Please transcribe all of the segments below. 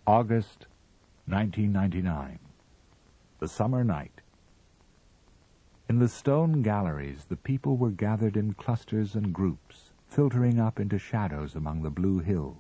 August 1999. The summer night. In the stone galleries the people were gathered in clusters and groups, filtering up into shadows among the blue hills.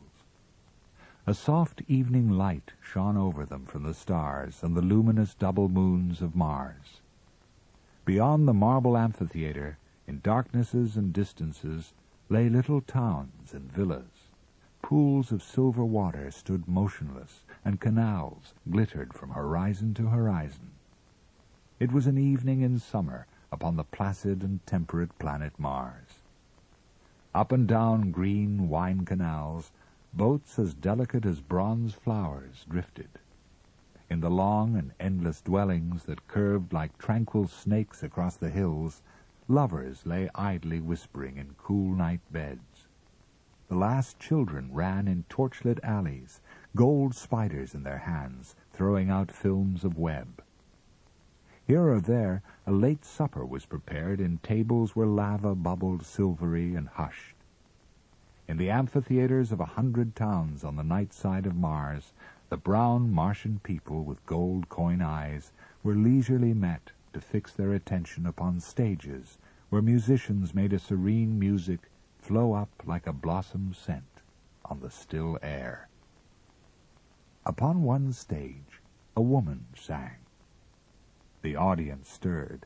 A soft evening light shone over them from the stars and the luminous double moons of Mars. Beyond the marble amphitheater, in darknesses and distances, lay little towns and villas. Pools of silver water stood motionless, and canals glittered from horizon to horizon. It was an evening in summer upon the placid and temperate planet Mars. Up and down green wine canals, boats as delicate as bronze flowers drifted. In the long and endless dwellings that curved like tranquil snakes across the hills, lovers lay idly whispering in cool night beds. The last children ran in torchlit alleys, gold spiders in their hands, throwing out films of web. Here or there, a late supper was prepared in tables where lava bubbled silvery and hushed. In the amphitheaters of 100 towns on the night side of Mars, the brown Martian people with gold coin eyes were leisurely met to fix their attention upon stages where musicians made a serene music flow up like a blossom scent on the still air. Upon one stage, a woman sang. The audience stirred.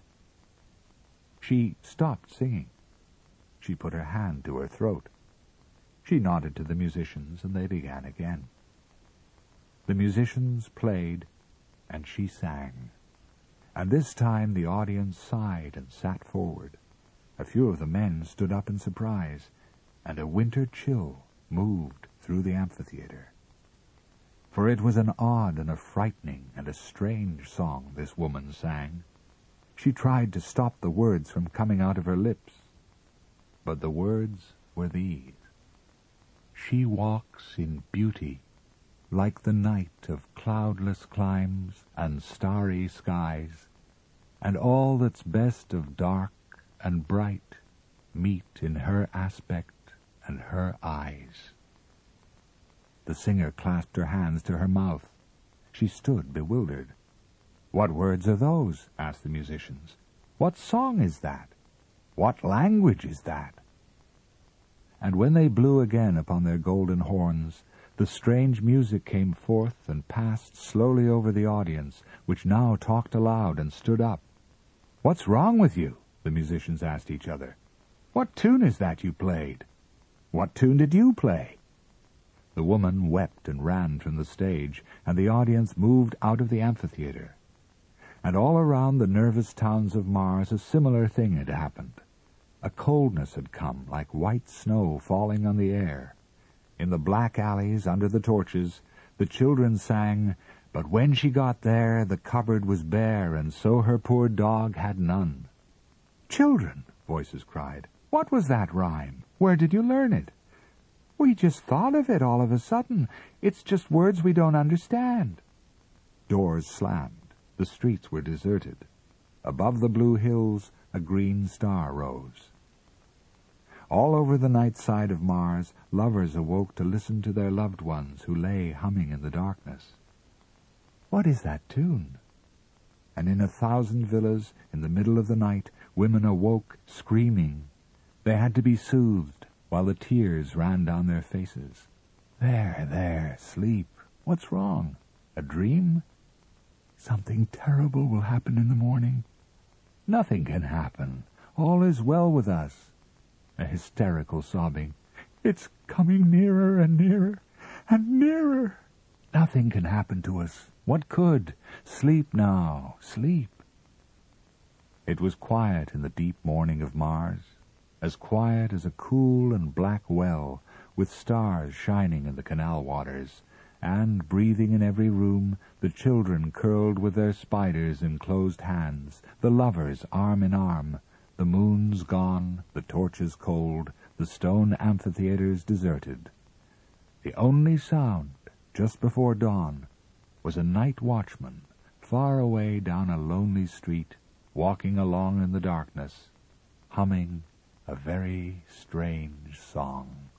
She stopped singing. She put her hand to her throat. She nodded to the musicians, and they began again. The musicians played, and she sang. And this time the audience sighed and sat forward. A few of the men stood up in surprise, and a winter chill moved through the amphitheater. For it was an odd and a frightening and a strange song this woman sang. She tried to stop the words from coming out of her lips, but the words were these: She walks in beauty, like the night of cloudless climes and starry skies, and all that's best of dark and bright meet in her aspect and her eyes. The singer clasped her hands to her mouth. She stood bewildered. What words are those? Asked the musicians. What song is that? What language is that? And when they blew again upon their golden horns, the strange music came forth and passed slowly over the audience, which now talked aloud and stood up. What's wrong with you? The musicians asked each other. What tune is that you played? What tune did you play? The woman wept and ran from the stage, and the audience moved out of the amphitheater. And all around the nervous towns of Mars a similar thing had happened. A coldness had come, like white snow falling on the air. In the black alleys under the torches, the children sang, But when she got there, the cupboard was bare, and so her poor dog had none. Children, voices cried, what was that rhyme? Where did you learn it? We just thought of it all of a sudden. It's just words we don't understand. Doors slammed. The streets were deserted. Above the blue hills, a green star rose. All over the night side of Mars, lovers awoke to listen to their loved ones who lay humming in the darkness. What is that tune? And in 1,000 villas, in the middle of the night, women awoke, screaming. They had to be soothed, while the tears ran down their faces. There, sleep. What's wrong? A dream? Something terrible will happen in the morning. Nothing can happen. All is well with us. A hysterical sobbing. It's coming nearer and nearer and nearer. Nothing can happen to us. What could? Sleep now, sleep. It was quiet in the deep morning of Mars, as quiet as a cool and black well, with stars shining in the canal waters, and, breathing in every room, the children curled with their spiders in closed hands, the lovers arm in arm, the moons gone, the torches cold, the stone amphitheaters deserted. The only sound, just before dawn, was a night watchman, far away down a lonely street, walking along in the darkness, humming a very strange song.